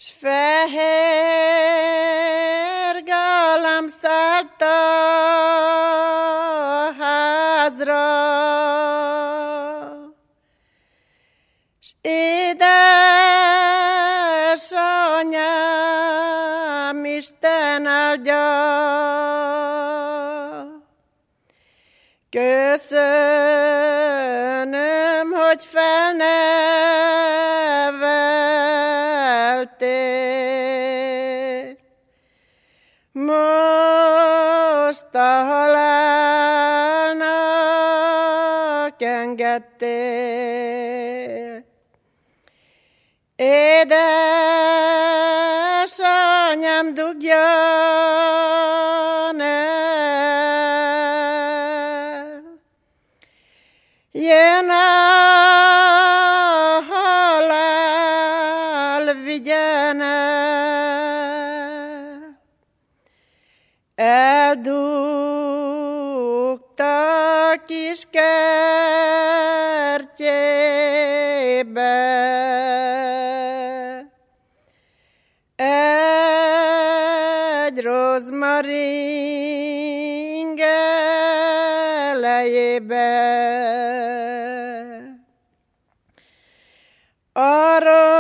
S fehér gálám szállt a házra, s édesanyám, Isten áldja. Köszönöm, hogy felneveltél, most a halálnak engedtél. Édesanyám, dugjon el, jön a halál, vigyen el. Eldugta kis kertjébe, egy rozmarin elejébe. A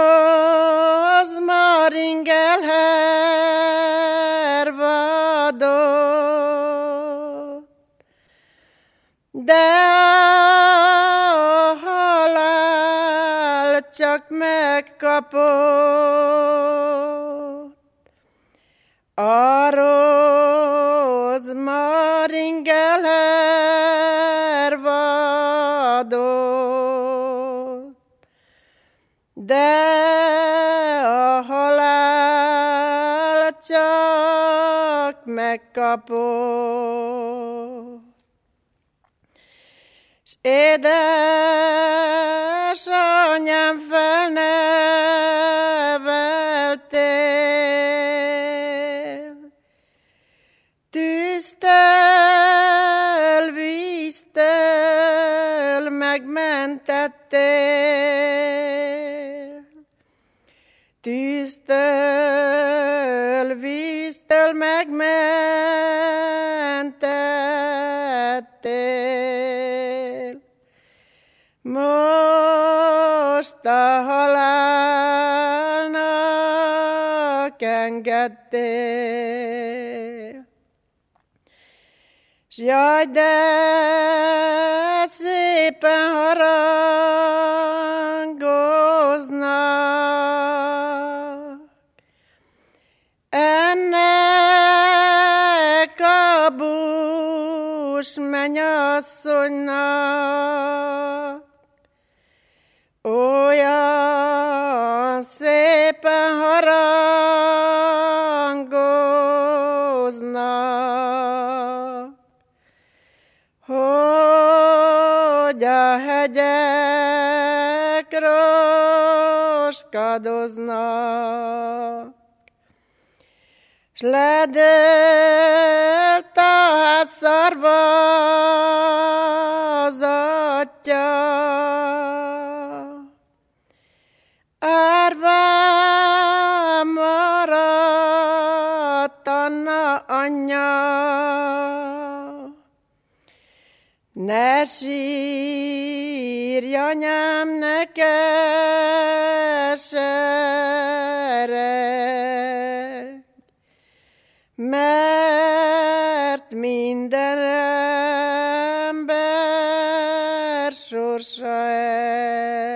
rozmarin elhervadott, de a halál csak megkapott. A rozmarin elhervadott, de a halál csak megkapott. S édesanyám, felneveltél, tűztől, víztől megmentettél, tűztől, víztől megmentettél, most a halálnak engedtél. S jaj, de szépen harangoznak ennek a bús mennyasszonynak. Olyan szépen harangoznak, hogy a hegyek roskadoznak. S ledőlt a ház szarvazatja, árván maradt Anna anyja. Ne sírj, anyám, ne keseregj, mert minden ember sorsa ez.